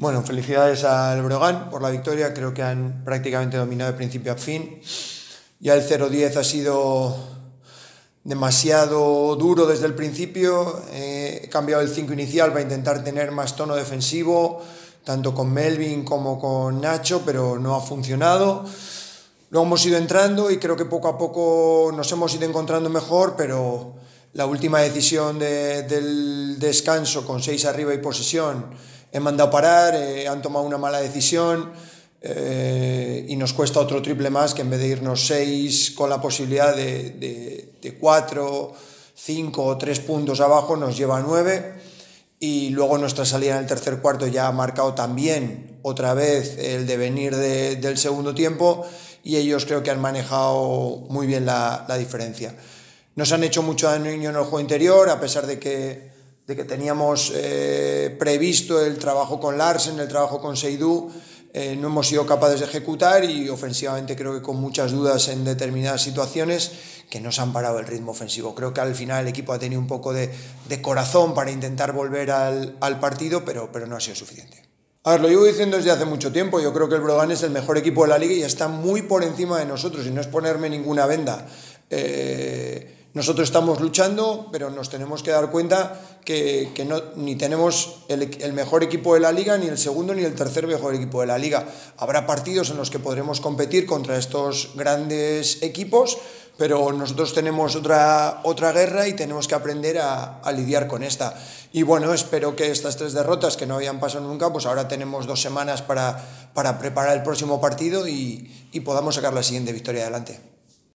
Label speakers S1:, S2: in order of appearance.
S1: Bueno, felicidades al Breogán por la victoria, creo que han prácticamente dominado de principio a fin. Ya el 0-10 ha sido demasiado duro desde el principio, he cambiado el 5 inicial para intentar tener más tono defensivo, tanto con Melvin como con Nacho, pero no ha funcionado. Luego hemos ido entrando y creo que poco a poco nos hemos ido encontrando mejor, pero la última decisión del descanso con 6 arriba y posesión, he mandado parar, han tomado una mala decisión y nos cuesta otro triple más, que en vez de irnos 6 con la posibilidad de 4, 5 o 3 puntos abajo, nos lleva a 9. Y luego nuestra salida en el tercer cuarto ya ha marcado también otra vez el devenir del segundo tiempo, y ellos creo que han manejado muy bien la diferencia. Nos han hecho mucho daño en el juego interior, a pesar de que teníamos previsto el trabajo con Larsen, el trabajo con Seydou, no hemos sido capaces de ejecutar, y ofensivamente creo que con muchas dudas en determinadas situaciones que nos han parado el ritmo ofensivo. Creo que al final el equipo ha tenido un poco de corazón para intentar volver al partido, pero no ha sido suficiente. A ver, lo llevo diciendo desde hace mucho tiempo, yo creo que el Breogán es el mejor equipo de la liga y está muy por encima de nosotros, y no es ponerme ninguna venda. Nosotros estamos luchando, pero nos tenemos que dar cuenta que ni tenemos el mejor equipo de la liga, ni el segundo ni el tercer mejor equipo de la liga. Habrá partidos en los que podremos competir contra estos grandes equipos, pero nosotros tenemos otra guerra y tenemos que aprender a lidiar con esta. Y bueno, espero que estas 3 derrotas que no habían pasado nunca, pues ahora tenemos 2 semanas para preparar el próximo partido y podamos sacar la siguiente victoria adelante.